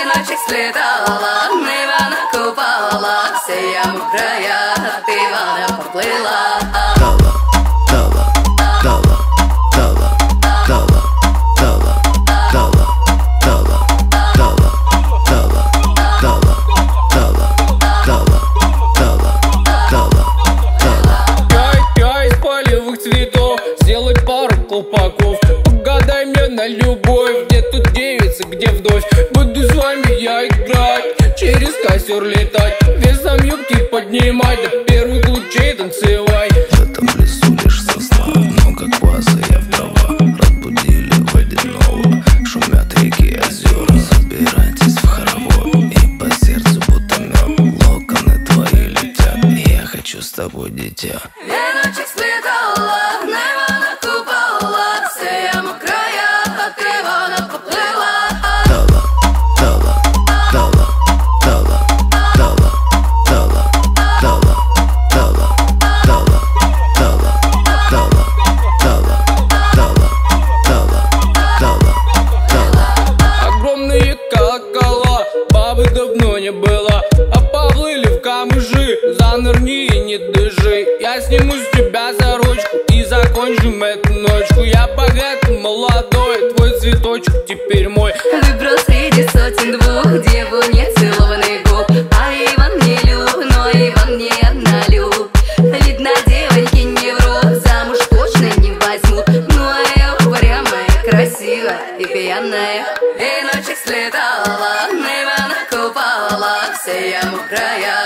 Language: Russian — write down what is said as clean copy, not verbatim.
ночек слетала, на Ивана купала, все я мокрая, от Ивана поплыла. Я из полевых цветов сделать пару колпаков. Погадай мне на любовь, где тут девица, где вдовь. Буду с вами я играть, через костер летать, весом юбки поднимать, до первых лучей танцевать. В этом лесу лишь сосна, много кваса, я в трава. Разбудили водяного, шумят реки и озера. Собирайтесь в хоровод, и по сердцу будто мед. Локоны твои летят, и я хочу с тобой, дитя. Я ночек слетала, на Ивана купала, все я мокрая, от Ивана поплыла. Огромные колокола, бабы давно не было, а поплыли в камыши, занырни и не дыши. Я сниму с тебя за ручку и закончим эту ночку. Я богатый, молодой, твой цветочек теперь мой. Выбрал среди сотен двух деву нецелованных губ. А Иван не люб, но Иван не однолюб. Видно, девоньки не врут, замуж точно не возьмут. Ну а я упрямая, красивая и пьяная. И ночек слетала, на Ивана купала, все я мокрая.